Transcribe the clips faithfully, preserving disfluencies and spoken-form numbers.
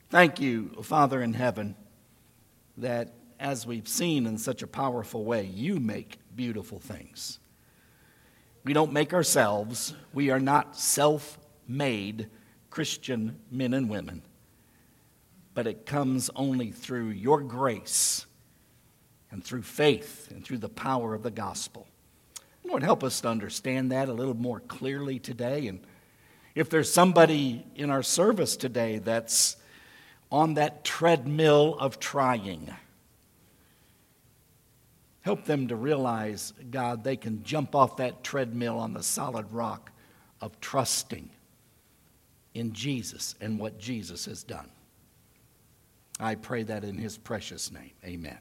Thank you, Father in heaven, that as we've seen in such a powerful way, you make beautiful things. We don't make ourselves. We are not self-made Christian men and women. But it comes only through your grace and through faith and through the power of the gospel. Lord, help us to understand that a little more clearly today. And if there's somebody in our service today that's on that treadmill of trying, help them to realize, God, they can jump off that treadmill on the solid rock of trusting in Jesus and what Jesus has done. I pray that in his precious name. Amen.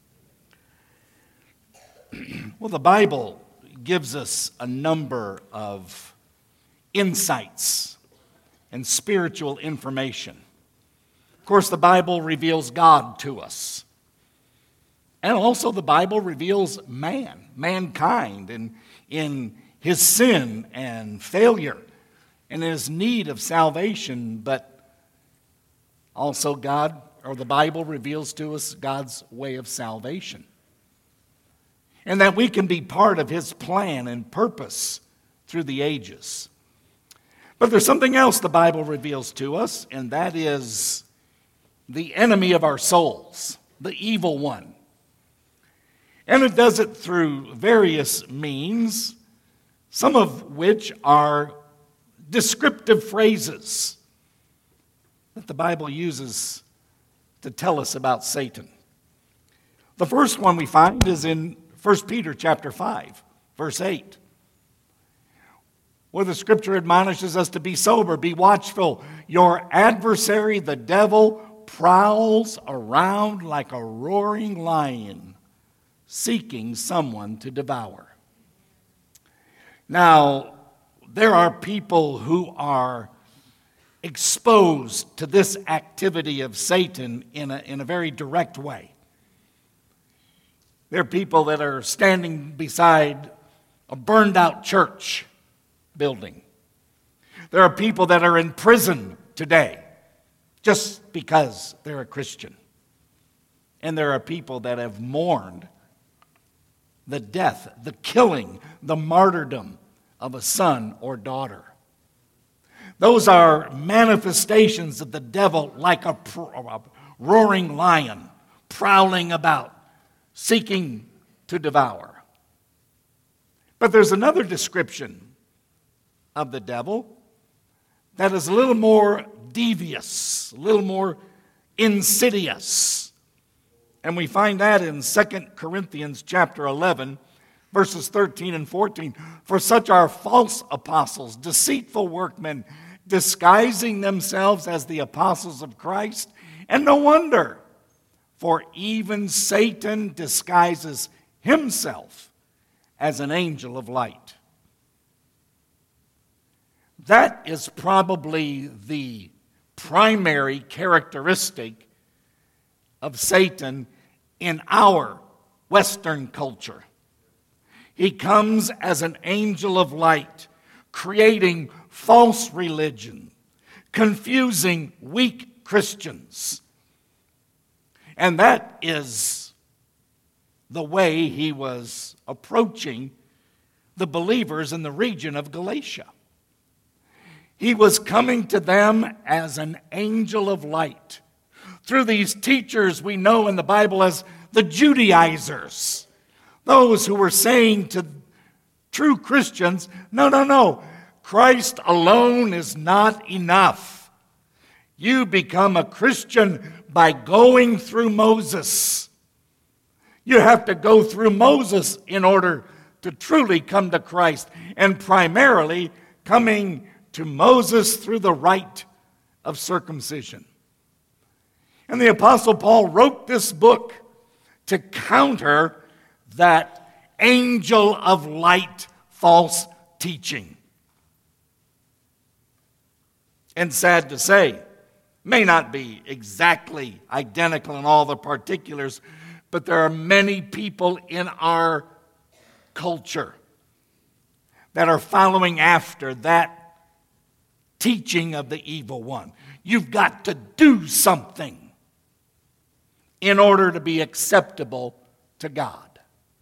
Well, the Bible gives us a number of insights and spiritual information. Of course, the Bible reveals God to us. And also the Bible reveals man, mankind, and in his sin and failure and his need of salvation. But also God, or the Bible reveals to us God's way of salvation. And that we can be part of his plan and purpose through the ages. But there's something else the Bible reveals to us, and that is the enemy of our souls, the evil one. And it does it through various means, some of which are descriptive phrases that the Bible uses to tell us about Satan. The first one we find is in First Peter chapter five, verse eight, where the scripture admonishes us to be sober, be watchful. Your adversary, the devil, prowls around like a roaring lion, seeking someone to devour. Now, there are people who are exposed to this activity of Satan in a, in a very direct way. There are people that are standing beside a burned out church building. There are people that are in prison today just because they're a Christian. And there are people that have mourned the death, the killing, the martyrdom of a son or daughter. Those are manifestations of the devil like a, a roaring lion prowling about, seeking to devour. But there's another description of the devil that is a little more devious, a little more insidious. And we find that in Second Corinthians chapter eleven, verses thirteen and fourteen. For such are false apostles, deceitful workmen, disguising themselves as the apostles of Christ. And no wonder, for even Satan disguises himself as an angel of light. That is probably the primary characteristic of Satan in our Western culture. He comes as an angel of light, creating false religion, confusing weak Christians. And that is the way he was approaching the believers in the region of Galatia. He was coming to them as an angel of light. Through these teachers we know in the Bible as the Judaizers, those who were saying to true Christians, no, no, no, Christ alone is not enough. You become a Christian by going through Moses. You have to go through Moses in order to truly come to Christ, and primarily coming to Moses through the rite of circumcision. And the Apostle Paul wrote this book to counter that angel of light false teaching. And sad to say, may not be exactly identical in all the particulars, but there are many people in our culture that are following after that teaching of the evil one. You've got to do something in order to be acceptable to God.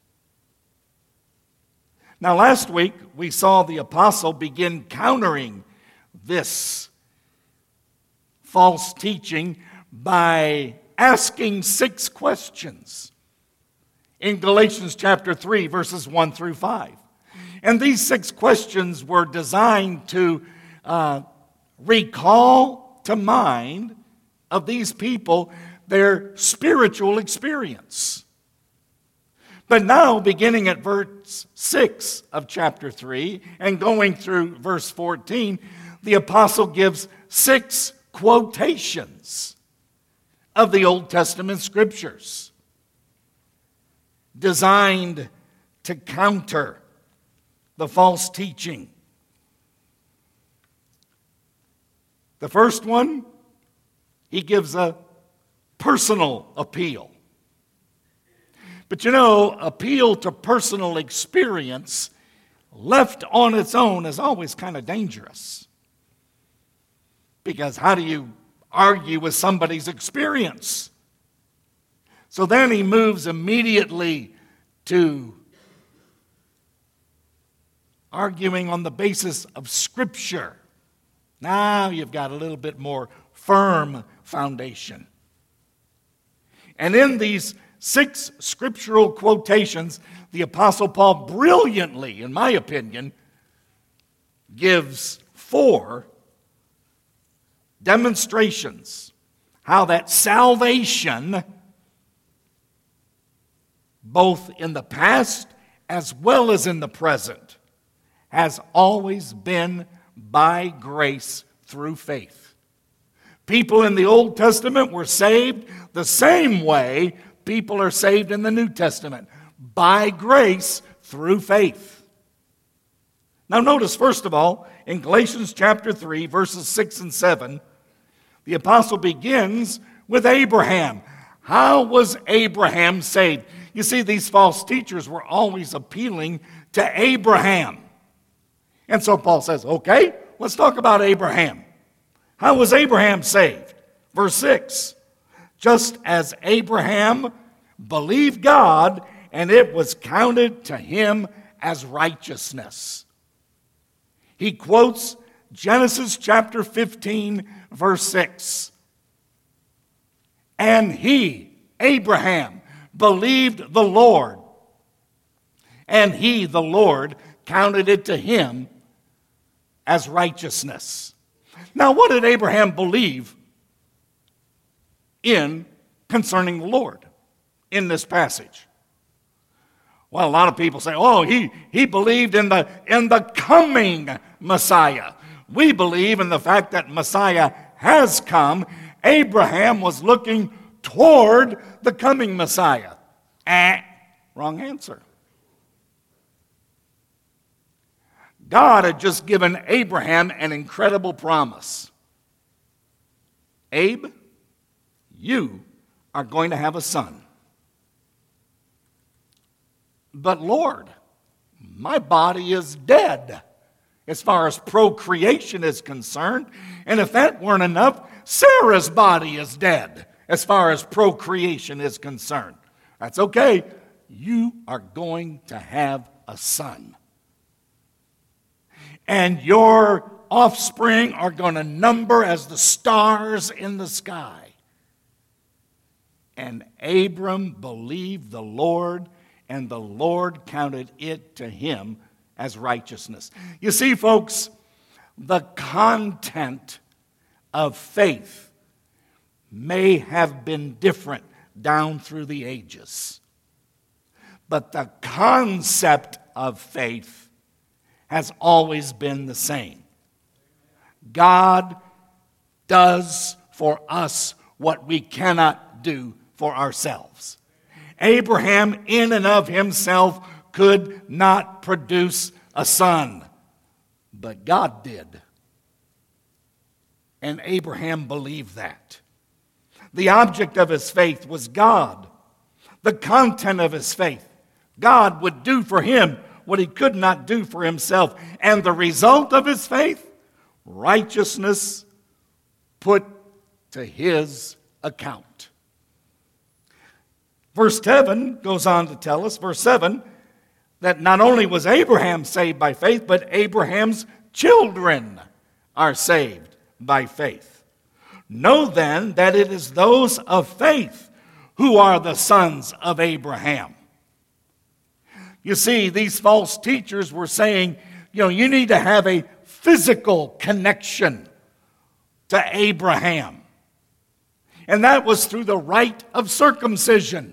Now, last week, we saw the apostle begin countering this false teaching by asking six questions in Galatians chapter three, verses one through five. And these six questions were designed to uh, recall to mind of these people their spiritual experience. But now, beginning at verse six of chapter three and going through verse fourteen, the apostle gives six quotations of the Old Testament scriptures designed to counter the false teaching. The first one, he gives a personal appeal. But you know, appeal to personal experience left on its own is always kind of dangerous. Because how do you argue with somebody's experience? So then he moves immediately to arguing on the basis of Scripture. Now you've got a little bit more firm foundation. And in these six scriptural quotations, the Apostle Paul brilliantly, in my opinion, gives four demonstrations how that salvation, both in the past as well as in the present, has always been by grace through faith. People in the Old Testament were saved the same way people are saved in the New Testament, by grace through faith. Now notice, first of all, in Galatians chapter three, verses six and seven, the apostle begins with Abraham. How was Abraham saved? You see, these false teachers were always appealing to Abraham. And so Paul says, okay, let's talk about Abraham. How was Abraham saved? Verse six, just as Abraham believed God, and it was counted to him as righteousness. He quotes Genesis chapter fifteen, verse six. And he, Abraham, believed the Lord, and he, the Lord, counted it to him as righteousness. Now, what did Abraham believe in concerning the Lord in this passage? Well, a lot of people say, oh, he, he believed in the, in the coming Messiah. We believe in the fact that Messiah has come. Abraham was looking toward the coming Messiah. Eh, wrong answer. God had just given Abraham an incredible promise. Abe, you are going to have a son. But Lord, my body is dead as far as procreation is concerned. And if that weren't enough, Sarah's body is dead as far as procreation is concerned. That's okay. You are going to have a son. And your offspring are going to number as the stars in the sky. And Abram believed the Lord, and the Lord counted it to him as righteousness. You see, folks, the content of faith may have been different down through the ages, but the concept of faith has always been the same. God does for us what we cannot do for ourselves. Abraham, in and of himself, could not produce a son, but God did. And Abraham believed that. The object of his faith was God. The content of his faith, God would do for him what he could not do for himself. And the result of his faith, righteousness put to his account. Verse seven goes on to tell us, verse seven, that not only was Abraham saved by faith, but Abraham's children are saved by faith. Know then that it is those of faith who are the sons of Abraham. You see, these false teachers were saying, you know, you need to have a physical connection to Abraham. And that was through the rite of circumcision.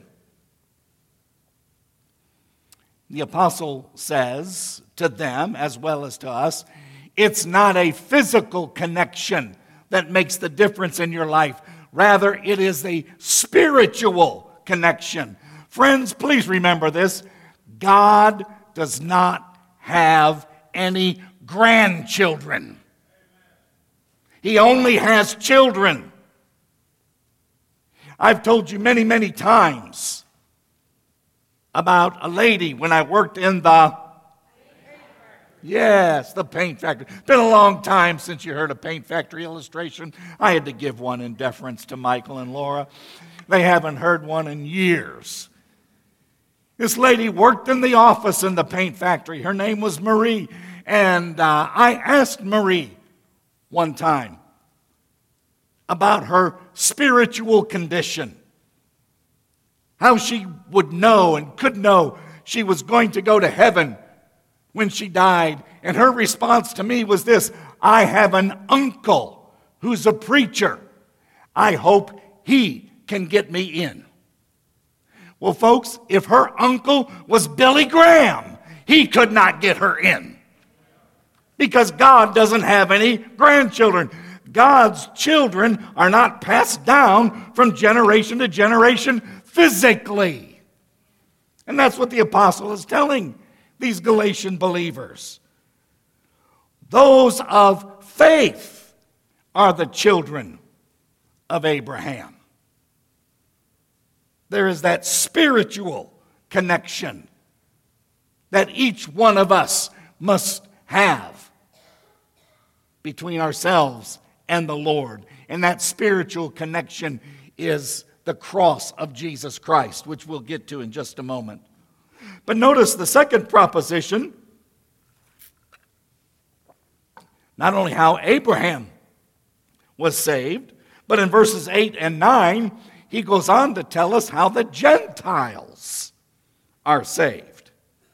The apostle says to them, as well as to us, it's not a physical connection that makes the difference in your life. Rather, it is a spiritual connection. Friends, please remember this. God does not have any grandchildren. He only has children. I've told you many, many times about a lady when I worked in the, yes, the paint factory. It's been a long time since you heard a paint factory illustration. I had to give one in deference to Michael and Laura. They haven't heard one in years. This lady worked in the office in the paint factory. Her name was Marie. And uh, I asked Marie one time about her spiritual condition. How she would know and could know she was going to go to heaven when she died. And her response to me was this: I have an uncle who's a preacher. I hope he can get me in. Well, folks, if her uncle was Billy Graham, he could not get her in. Because God doesn't have any grandchildren. God's children are not passed down from generation to generation physically. And that's what the apostle is telling these Galatian believers. Those of faith are the children of Abraham. There is that spiritual connection that each one of us must have between ourselves and the Lord. And that spiritual connection is the cross of Jesus Christ, which we'll get to in just a moment. But notice the second proposition, not only how Abraham was saved, but in verses eight and nine, he goes on to tell us how the Gentiles are saved.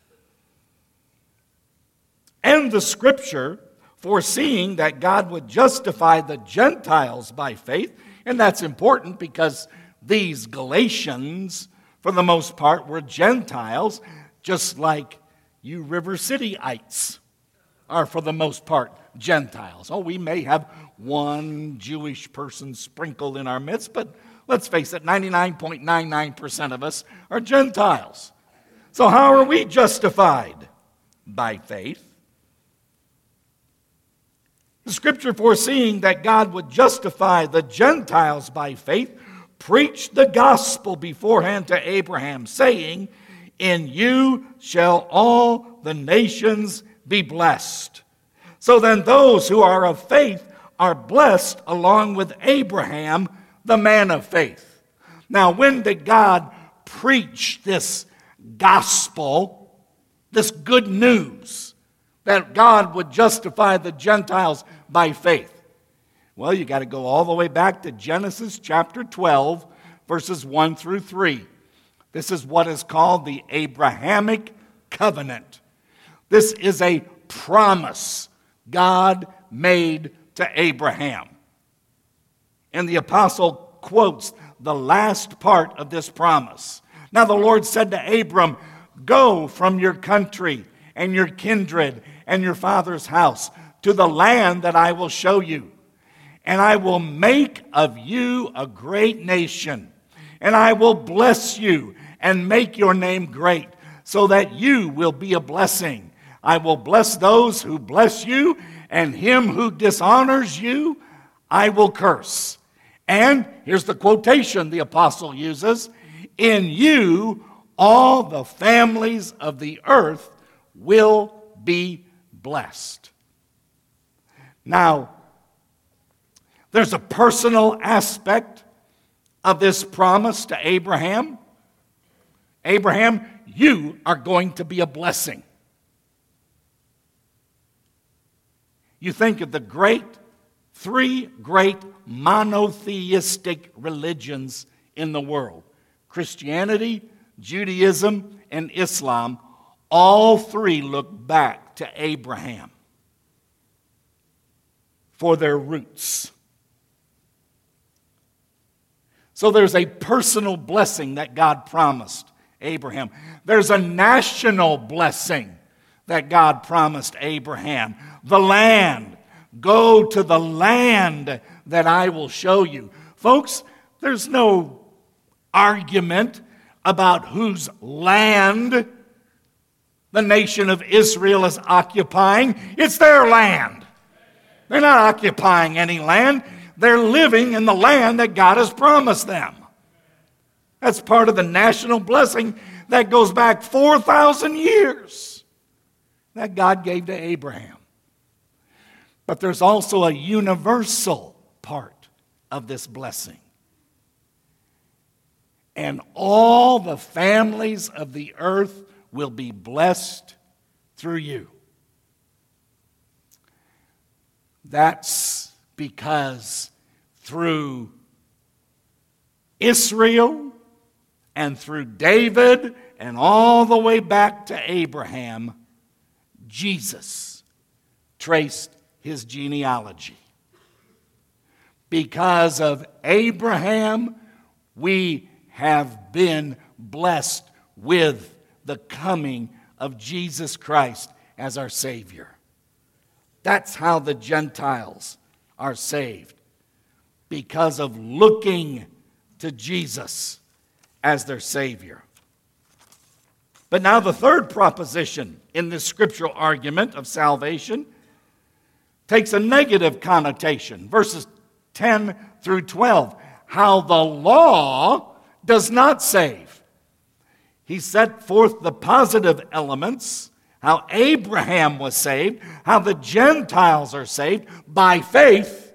And the scripture, foreseeing that God would justify the Gentiles by faith, and that's important because these Galatians, for the most part, were Gentiles, just like you River Cityites are, for the most part, Gentiles. Oh, we may have one Jewish person sprinkled in our midst, but let's face it, ninety-nine point nine nine percent of us are Gentiles. So how are we justified? By faith. The scripture, foreseeing that God would justify the Gentiles by faith, preached the gospel beforehand to Abraham, saying, in you shall all the nations be blessed. So then those who are of faith are blessed along with Abraham, the man of faith. Now, when did God preach this gospel, this good news, that God would justify the Gentiles by faith? Well, you got to go all the way back to Genesis chapter twelve, verses one through three. This is what is called the Abrahamic covenant. This is a promise God made to Abraham. And the apostle quotes the last part of this promise. Now the Lord said to Abram, go from your country and your kindred and your father's house to the land that I will show you. And I will make of you a great nation. And I will bless you and make your name great, so that you will be a blessing. I will bless those who bless you, and him who dishonors you, I will curse. And here's the quotation the apostle uses: in you all the families of the earth will be blessed. Now, There's a personal aspect of this promise to Abraham. Abraham, you are going to be a blessing. You think of the great, three great monotheistic religions in the world: Christianity, Judaism, and Islam. All three look back to Abraham for their roots. So there's a personal blessing that God promised Abraham. There's a national blessing that God promised Abraham. The land. Go to the land that I will show you. Folks, there's no argument about whose land the nation of Israel is occupying. It's their land. They're not occupying any land. They're living in the land that God has promised them. That's part of the national blessing that goes back four thousand years that God gave to Abraham. But there's also a universal part of this blessing. And all the families of the earth will be blessed through you. That's because through Israel and through David and all the way back to Abraham, Jesus traced his genealogy. Because of Abraham, we have been blessed with the coming of Jesus Christ as our Savior. That's how the Gentiles are saved, because of looking to Jesus as their Savior. But now the third proposition in this scriptural argument of salvation takes a negative connotation. Verses ten through twelve. How the law does not save. He set forth the positive elements, how Abraham was saved, how the Gentiles are saved by faith.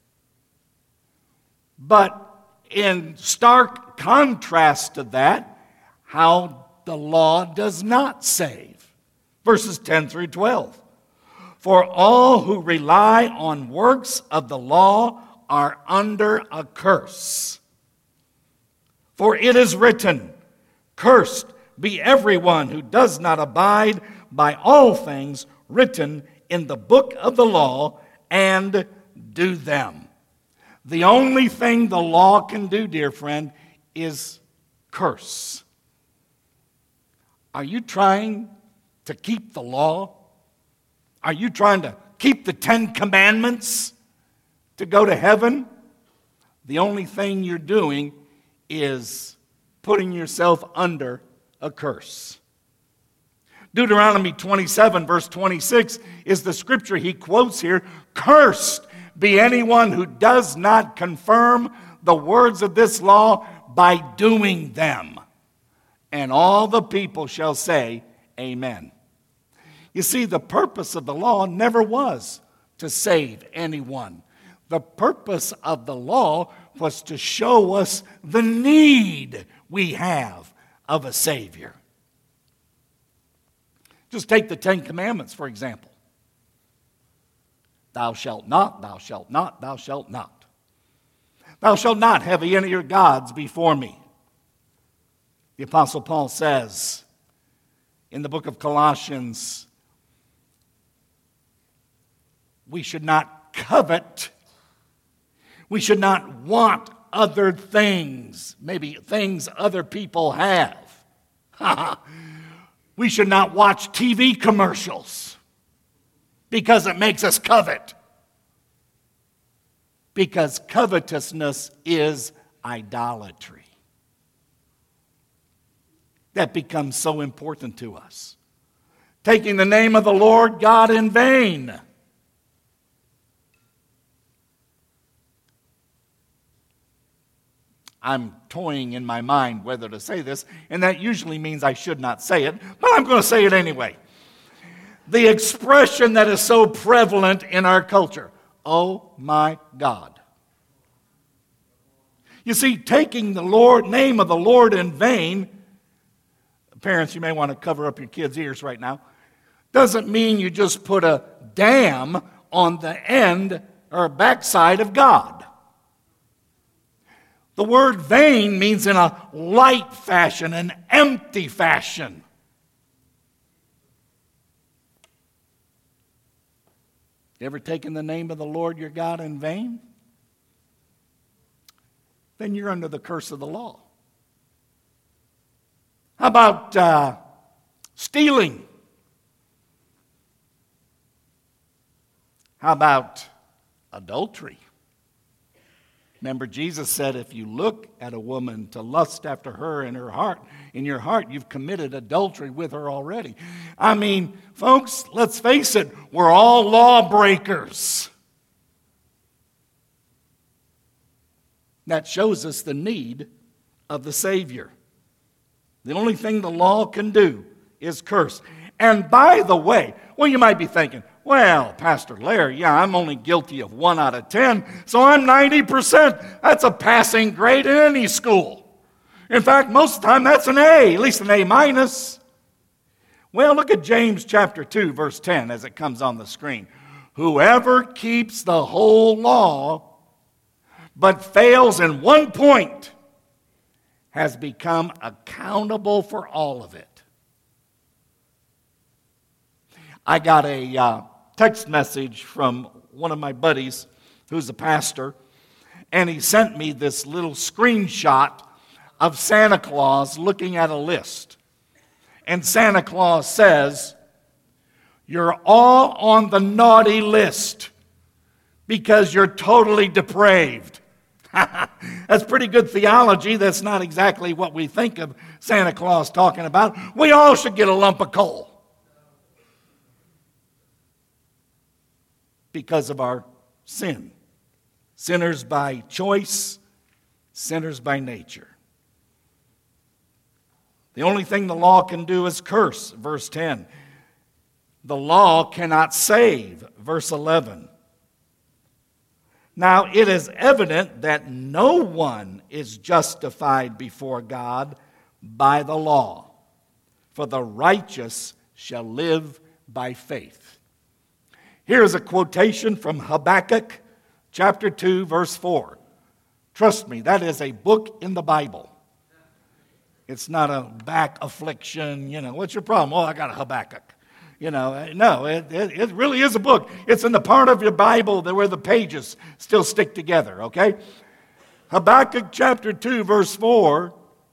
But in stark contrast to that, how the law does not save. Verses ten through twelve. For all who rely on works of the law are under a curse. For it is written, cursed be everyone who does not abide by all things written in the book of the law and do them. The only thing the law can do, dear friend, is curse. Are you trying to keep the law? Are you trying to keep the Ten Commandments to go to heaven? The only thing you're doing is putting yourself under a curse. Deuteronomy twenty-seven, verse twenty-six, is the scripture he quotes here. Cursed be anyone who does not confirm the words of this law by doing them. And all the people shall say, Amen. You see, the purpose of the law never was to save anyone. The purpose of the law was to show us the need we have of a Savior. Just take the Ten Commandments, for example. Thou shalt not, thou shalt not, thou shalt not. Thou shalt not have any of your gods before me. The Apostle Paul says in the book of Colossians, we should not covet. We should not want other things, maybe things other people have. We should not watch T V commercials because it makes us covet. Because covetousness is idolatry. That becomes so important to us. Taking the name of the Lord God in vain. I'm toying in my mind whether to say this, and that usually means I should not say it, but I'm going to say it anyway. The expression that is so prevalent in our culture, oh my God. You see, taking the Lord, name of the Lord in vain, parents, you may want to cover up your kids' ears right now, doesn't mean you just put a dam on the end or backside of God. The word vain means in a light fashion, an empty fashion. You ever taken the name of the Lord your God in vain? Then you're under the curse of the law. How about uh, stealing? How about adultery? Remember, Jesus said, if you look at a woman to lust after her in her heart, in your heart, you've committed adultery with her already. I mean, folks, let's face it, we're all lawbreakers. That shows us the need of the Savior. The only thing the law can do is curse. And by the way, well, you might be thinking, well, Pastor Larry, yeah, I'm only guilty of one out of ten, so I'm ninety percent. That's a passing grade in any school. In fact, most of the time that's an A, at least an A minus. Well, look at James chapter two, verse ten, as it comes on the screen. Whoever keeps the whole law, but fails in one point, has become accountable for all of it. I got a uh, text message from one of my buddies who's a pastor, and he sent me this little screenshot of Santa Claus looking at a list. And Santa Claus says, you're all on the naughty list because you're totally depraved. That's pretty good theology. That's not exactly what we think of Santa Claus talking about. We all should get a lump of coal because of our sin. Sinners by choice, sinners by nature. The only thing the law can do is curse, verse ten. The law cannot save, verse eleven. Now it is evident that no one is justified before God by the law, for the righteous shall live by faith. Here's a quotation from Habakkuk chapter two, verse four. Trust me, that is a book in the Bible. It's not a back affliction, you know, what's your problem? Oh, I got a Habakkuk. You know, no, it, it, it really is a book. It's in the part of your Bible that where the pages still stick together, okay? Habakkuk chapter two, verse four,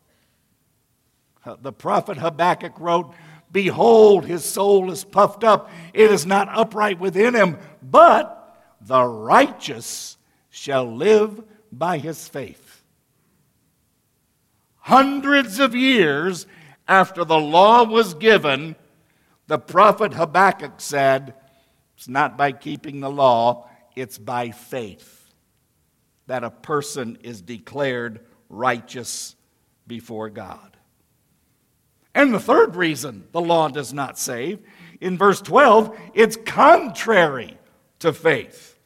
the prophet Habakkuk wrote, behold, his soul is puffed up. It is not upright within him, but the righteous shall live by his faith. Hundreds of years after the law was given, the prophet Habakkuk said, it's not by keeping the law, it's by faith that a person is declared righteous before God. And the third reason the law does not save, in verse twelve, it's contrary to faith.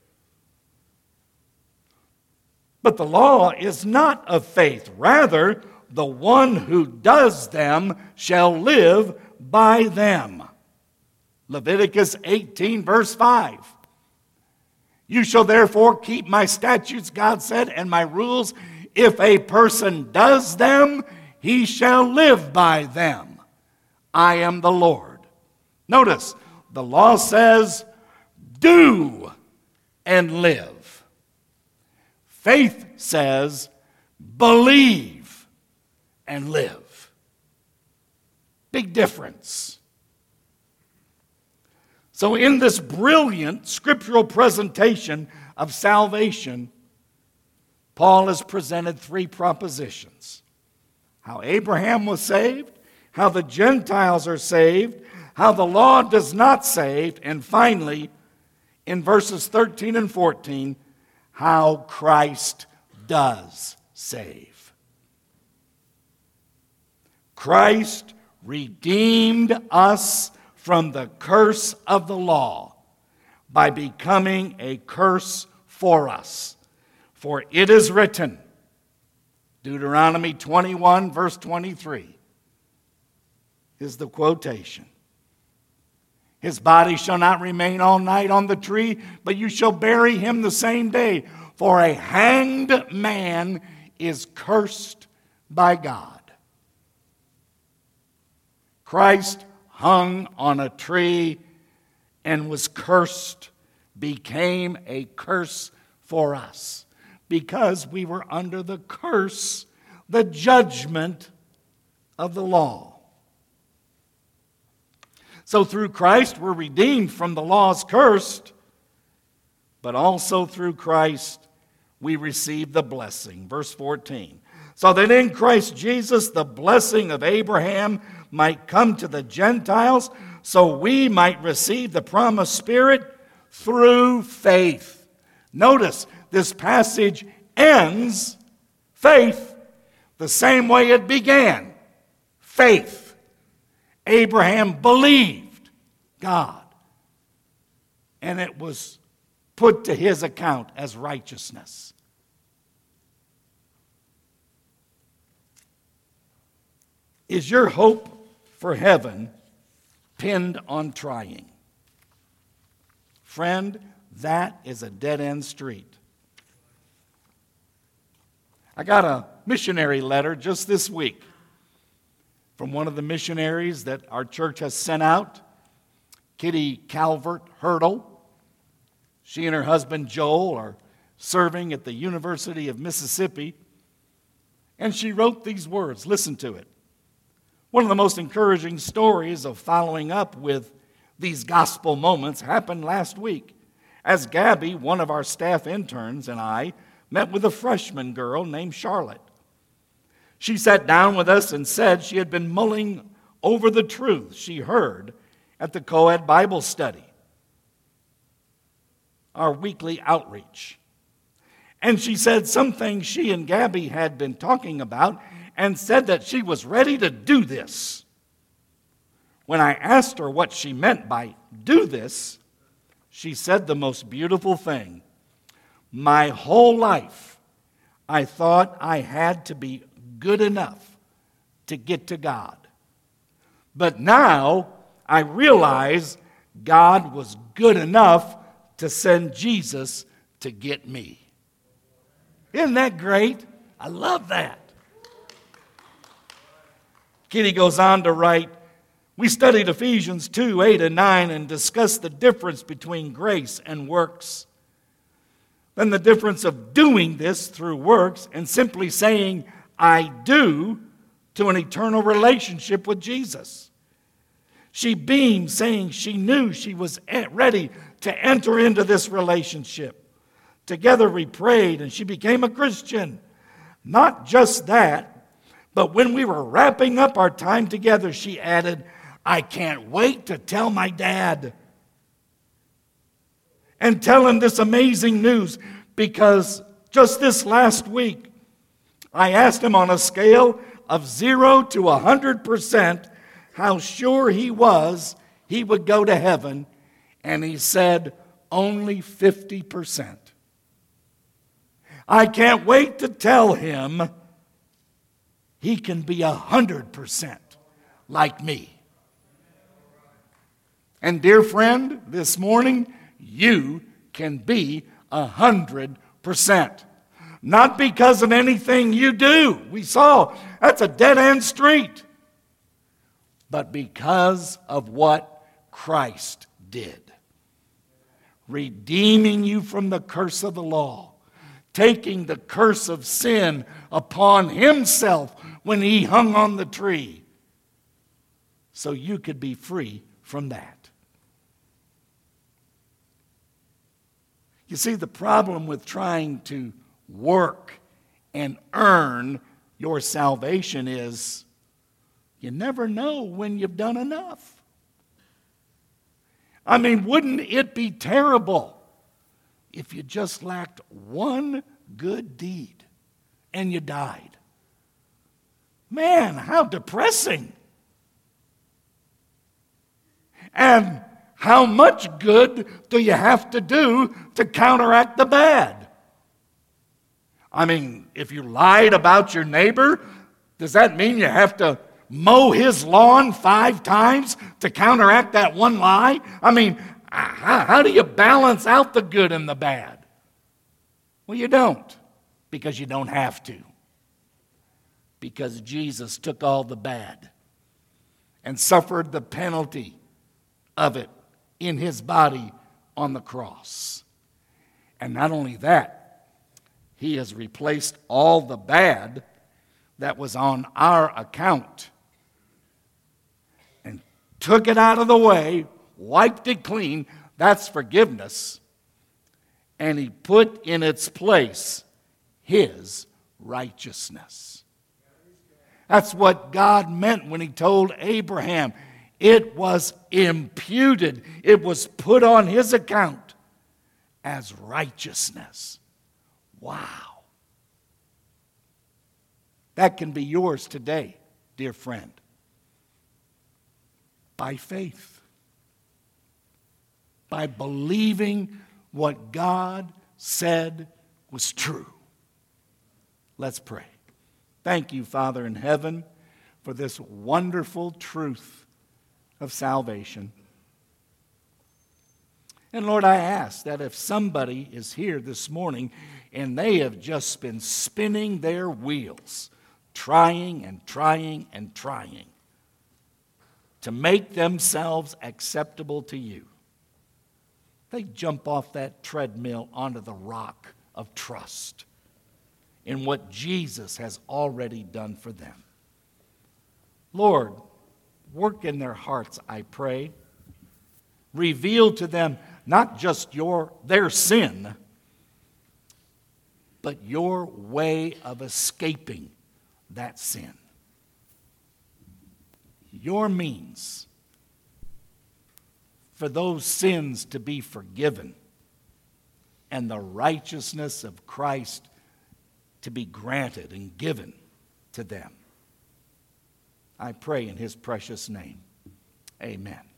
But the law is not of faith. Rather, the one who does them shall live by them. Leviticus eighteen, verse five. You shall therefore keep my statutes, God said, and my rules. If a person does them, he shall live by them. I am the Lord. Notice, the law says, do and live. Faith says, believe and live. Big difference. So in this brilliant scriptural presentation of salvation, Paul has presented three propositions. How Abraham was saved, how the Gentiles are saved, how the law does not save, and finally, in verses thirteen and fourteen, how Christ does save. Christ redeemed us from the curse of the law by becoming a curse for us. For it is written, Deuteronomy twenty-one, verse twenty-three is the quotation. His body shall not remain all night on the tree, but you shall bury him the same day. For a hanged man is cursed by God. Christ hung on a tree and was cursed, became a curse for us, because we were under the curse, the judgment of the law. So through Christ, we're redeemed from the law's curse, but also through Christ, we receive the blessing. Verse fourteen. So that in Christ Jesus, the blessing of Abraham might come to the Gentiles, so we might receive the promised Spirit through faith. Notice, this passage ends faith the same way it began. Faith. Abraham believed God, and it was put to his account as righteousness. Is your hope for heaven pinned on trying? Friend, that is a dead-end street. I got a missionary letter just this week from one of the missionaries that our church has sent out, Kitty Calvert Hurdle. She and her husband Joel are serving at the University of Mississippi. And she wrote these words. Listen to it. One of the most encouraging stories of following up with these gospel moments happened last week, as Gabby, one of our staff interns, and I met with a freshman girl named Charlotte. She sat down with us and said she had been mulling over the truth she heard at the co-ed Bible study, our weekly outreach. And she said some things she and Gabby had been talking about, and said that she was ready to do this. When I asked her what she meant by do this, she said the most beautiful thing. My whole life, I thought I had to be good enough to get to God. But now I realize God was good enough to send Jesus to get me. Isn't that great? I love that. Kitty goes on to write, we studied Ephesians two, eight and nine and discussed the difference between grace and works. Then the difference of doing this through works and simply saying, I do, to an eternal relationship with Jesus. She beamed, saying she knew she was ready to enter into this relationship. Together we prayed and she became a Christian. Not just that, but when we were wrapping up our time together, she added, I can't wait to tell my dad and tell him this amazing news, because just this last week, I asked him on a scale of zero to one hundred percent how sure he was he would go to heaven, and he said only fifty percent. I can't wait to tell him he can be one hundred percent like me. And dear friend, this morning, you can be one hundred percent. Not because of anything you do. We saw that's a dead-end street. But because of what Christ did. Redeeming you from the curse of the law. Taking the curse of sin upon himself when he hung on the tree. So you could be free from that. You see, the problem with trying to work and earn your salvation is you never know when you've done enough. I mean, wouldn't it be terrible if you just lacked one good deed and you died? Man, how depressing. And how much good do you have to do to counteract the bad? I mean, if you lied about your neighbor, does that mean you have to mow his lawn five times to counteract that one lie? I mean, how, how do you balance out the good and the bad? Well, you don't, because you don't have to. Because Jesus took all the bad and suffered the penalty of it in his body on the cross. And not only that, he has replaced all the bad that was on our account and took it out of the way, wiped it clean. That's forgiveness. And he put in its place his righteousness. That's what God meant when he told Abraham. It was imputed. It was put on his account as righteousness. Wow. That can be yours today, dear friend. By faith. By believing what God said was true. Let's pray. Thank you, Father in heaven, for this wonderful truth of salvation. And Lord, I ask that if somebody is here this morning and they have just been spinning their wheels, trying and trying and trying to make themselves acceptable to you, they jump off that treadmill onto the rock of trust in what Jesus has already done for them. Lord, work in their hearts, I pray. Reveal to them not just your their sin, but your way of escaping that sin. Your means for those sins to be forgiven and the righteousness of Christ to be granted and given to them. I pray in his precious name. Amen.